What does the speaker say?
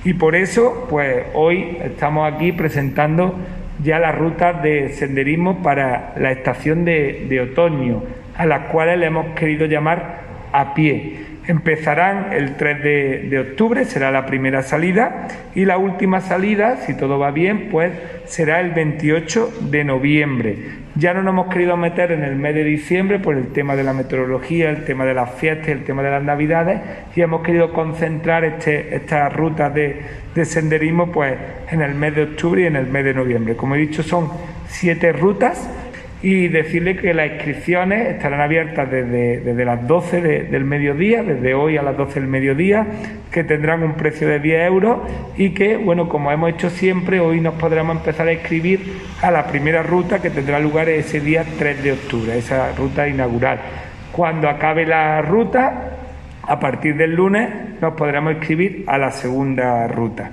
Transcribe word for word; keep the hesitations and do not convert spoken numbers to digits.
Y por eso, pues hoy estamos aquí presentando ya las rutas de senderismo para la estación de, de otoño, a las cuales le hemos querido llamar a pie. Empezarán el tres de octubre, será la primera salida, y la última salida, si todo va bien, pues será el veintiocho de noviembre. Ya no nos hemos querido meter en el mes de diciembre por el tema de la meteorología, el tema de las fiestas, el tema de las navidades, y hemos querido concentrar este, estas rutas de, de senderismo pues en el mes de octubre y en el mes de noviembre. Como he dicho, son siete rutas. Y decirle que las inscripciones estarán abiertas desde, desde las doce de, del mediodía, desde hoy a las doce del mediodía, que tendrán un precio de diez euros y que, bueno, como hemos hecho siempre, hoy nos podremos empezar a inscribir a la primera ruta que tendrá lugar ese día tres de octubre, esa ruta inaugural. Cuando acabe la ruta, a partir del lunes, nos podremos inscribir a la segunda ruta.